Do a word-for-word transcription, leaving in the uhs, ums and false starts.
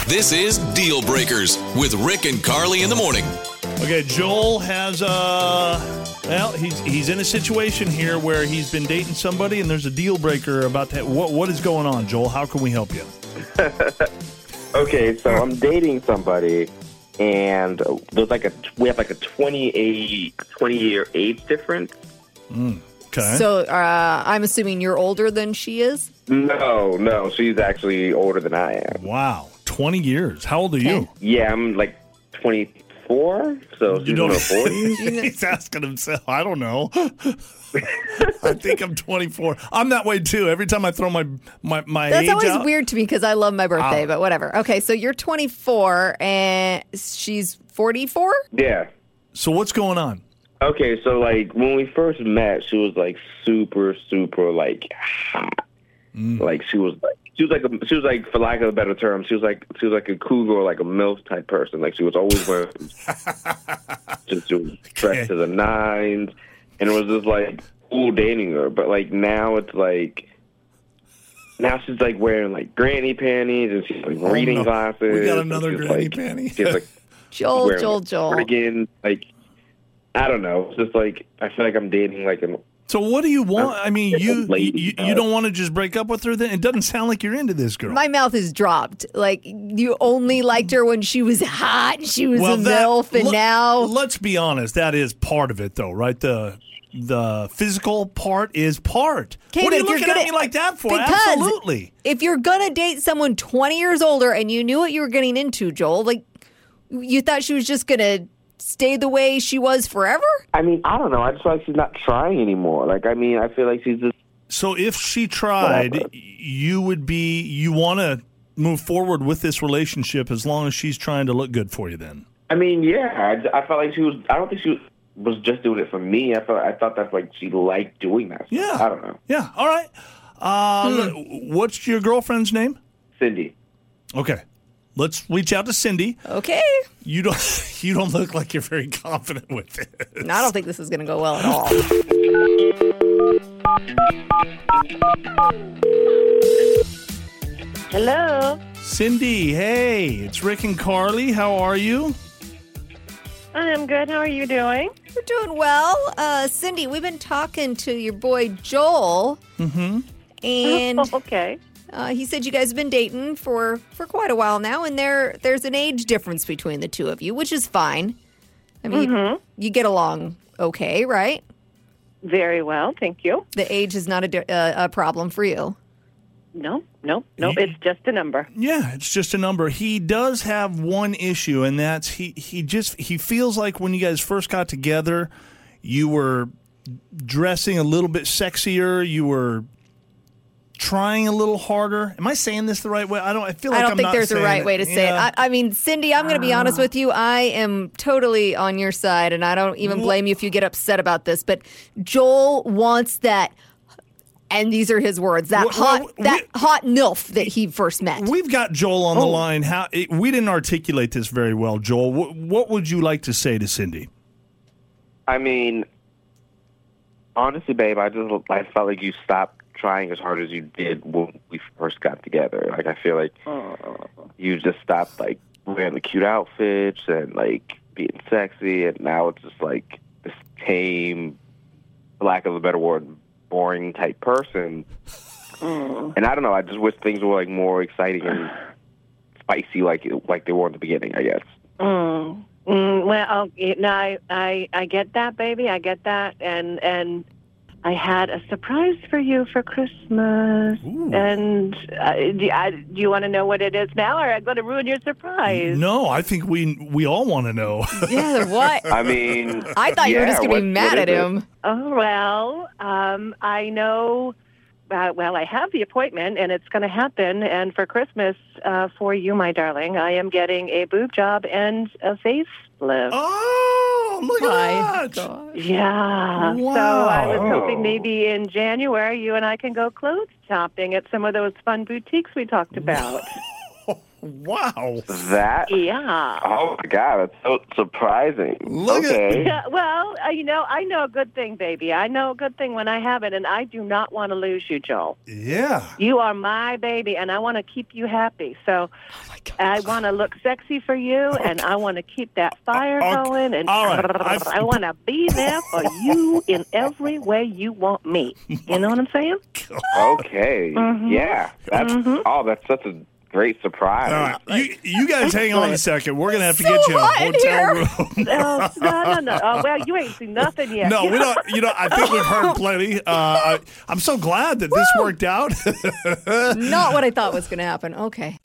This is Deal Breakers with Rick and Carly in the morning. Okay, Joel has uh well, he's he's in a situation here where he's been dating somebody and there's a deal breaker about that. What what is going on, Joel? How can we help you? Okay, so I'm dating somebody, and there's like a we have like a twenty-eight, twenty year age difference. Mm, okay. So uh, I'm assuming you're older than she is? No, no, she's actually older than I am. Wow, twenty years. How old are you? Yeah, I'm like twenty-four, so she's You in don't- her forties. He's asking himself. I don't know. I think I'm twenty-four. I'm that way too. Every time I throw my my, my That's age always out, weird to me because I love my birthday, Oh. but whatever. Okay, so you're twenty-four and she's forty-four? Yeah. So what's going on? Okay, so like when we first met, she was like super, super like hot. Mm. Like she was like she was like a, she was like for lack of a better term, she was like she was like a cougar or like a MILF type person. Like she was always wearing just she was dressed to the nines, and it was just like cool dating her. But like now it's like now she's like wearing like granny panties and she's like Oh, reading no. glasses. We got and another she's, granny like, panty. She's like Joel, wearing, Joel, like, Joel. cardigan, like I don't know. It's just like I feel like I'm dating like an So what do you want? I mean, you lady, you, uh, you don't want to just break up with her then? It doesn't sound like you're into this girl. My mouth is dropped. Like, you only liked her when she was hot and she was a that- MILF, and let- now... let's be honest, that is part of it, though, right? The the physical part is part. Okay, what are but you if you're looking gonna- at me like that for? Because Absolutely. if you're going to date someone twenty years older and you knew what you were getting into, Joel, like, you thought she was just going to stay the way she was forever? I mean, I don't know. I just feel like she's not trying anymore. Like, I mean, I feel like she's just. So if she tried, Whatever. you would be you want to move forward with this relationship as long as she's trying to look good for you. Then I mean, yeah. I, I felt like she was. I don't think she was, was just doing it for me. I felt. I thought that's like she liked doing that. yeah, I don't know. Yeah, all right. Uh, Hmm. What's your girlfriend's name? Cindy. Okay, let's reach out to Cindy. Okay. You don't you don't look like you're very confident with this. No, I don't think this is going to go well at all. Hello. Cindy, hey, it's Rick and Carly. How are you? I'm good. How are you doing? We're doing well. Uh, Cindy, we've been talking to your boy Joel. Mm-hmm. And Okay. uh, he said you guys have been dating for, for quite a while now, and there there's an age difference between the two of you, which is fine. I mean, you, you get along okay, right? Very well. Thank you. The age is not a, di- uh, a problem for you. No, no, no. Ye- It's just a number. Yeah, it's just a number. He does have one issue, and that's he he just he feels like when you guys first got together, you were dressing a little bit sexier. You were trying a little harder. Am I saying this the right way? I don't. I feel like I don't I'm think not there's a saying right it. way to say Yeah. it. I, I mean, Cindy, I'm going to be honest with you. I am totally on your side, and I don't even blame you if you get upset about this. But Joel wants that, and these are his words, that Well, hot, well, that we- hot milf that he first met. We've got Joel Oh. on the line. How it, we didn't articulate this very well, Joel. What, what would you like to say to Cindy? I mean, honestly, babe, I just I felt like you stopped trying as hard as you did when we first got together. Like, I feel like you just stopped like wearing the cute outfits and like being sexy, and now it's just like this tame, for lack of a better word, boring type person. And I don't know. I just wish things were like more exciting and spicy, like like they were in the beginning, I guess. Mm. Mm, well, okay, no, I, I, I get that, baby. I get that, and and I had a surprise for you for Christmas. Ooh. And uh, do, I, do you want to know what it is now, or I'm going to ruin your surprise? No, I think we we all want to know. yeah, what? I mean, I thought you were yeah, just going to be what- mad what at is it? him. Oh, well, um, I know. Uh, well, I have the appointment, and it's going to happen. And for Christmas, uh, for you, my darling, I am getting a boob job and a facelift. Oh, look My at that! God. Yeah. Wow. So I was hoping maybe in January you and I can go clothes shopping at some of those fun boutiques we talked about. Wow. That? Yeah. Oh, my God. That's so surprising. Look at- okay. Yeah, well, uh, you know, I know a good thing, baby. I know a good thing when I have it, and I do not want to lose you, Joel. Yeah. You are my baby, and I want to keep you happy. So I want to look sexy for you, and I want to keep that fire Okay. going, and All right. I've- I want to be there for you in every way you want me. You know what I'm saying? Okay. Mm-hmm. Yeah. That's, oh, that's such a great surprise. All right. You, you guys hang on a second. We're going to have to So get you a hot in hotel here. room. Oh, no, no, no. Oh, well, you ain't seen nothing yet. No, we don't. You know, I think we've heard plenty. Uh, I, I'm so glad that this worked out. Not what I thought was going to happen. Okay.